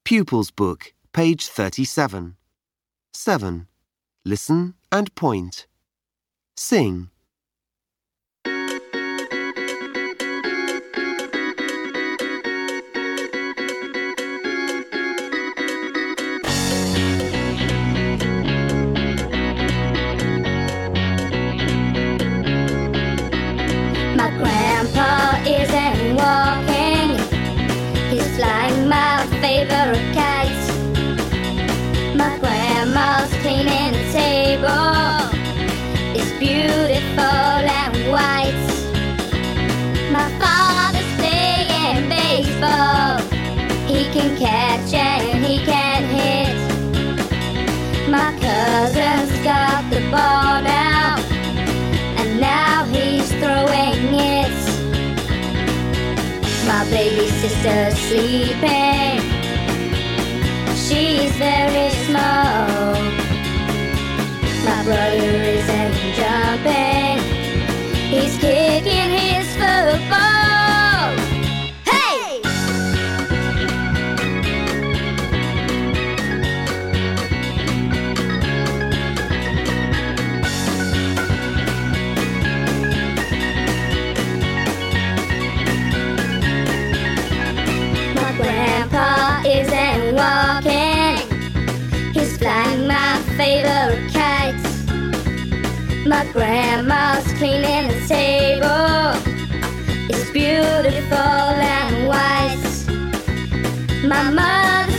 Pupils Book, page 37. 7. Listen and point. Sing. My grandpa isn't walking, he's flying my favorite kites. My grandma's cleaning the table, it's beautiful and white. My father's playing baseball, he can catch and he can hit. My cousin's got the ball now, and now he's throwing it. My baby sister's sleeping, she's very small. My brother isn't jumping, he's kicking his football. Hey! My grandpa isn't walking, he's flying my favorite kites. My grandma's cleaning the table, it's beautiful and white. My mother's